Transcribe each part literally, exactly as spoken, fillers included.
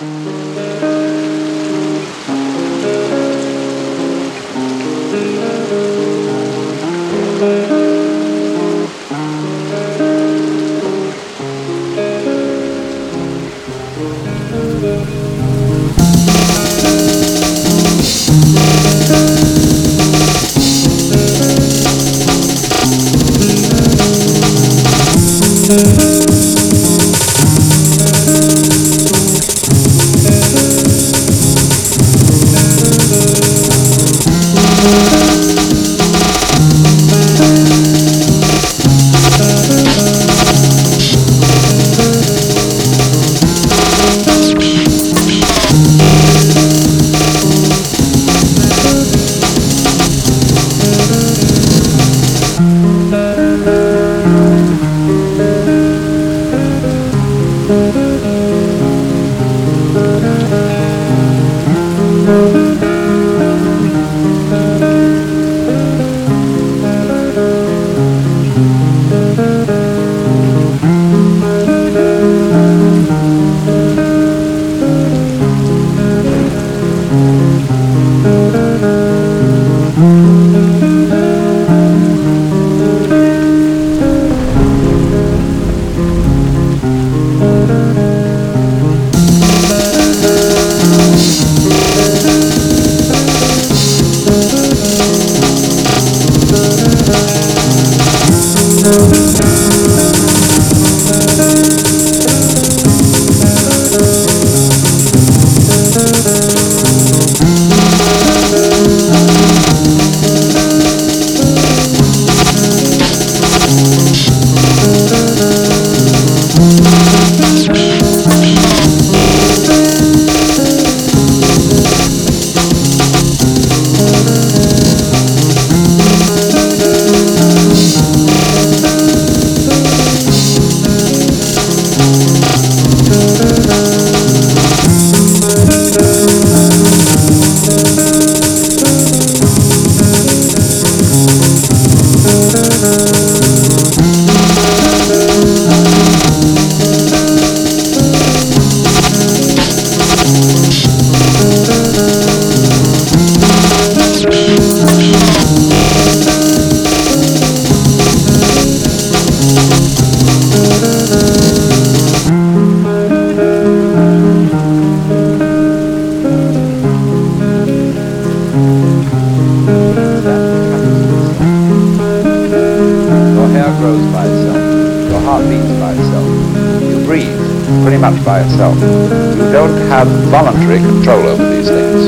By itself. You don't have voluntary control over these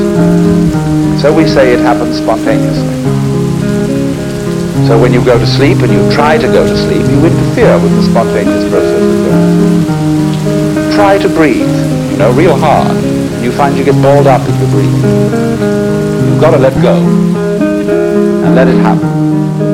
things. So we say it happens spontaneously. So when you go to sleep and you try to go to sleep, you interfere with the spontaneous process of going. Try to breathe, you know, real hard, and you find you get balled up in your breathing. You've got to let go and let it happen.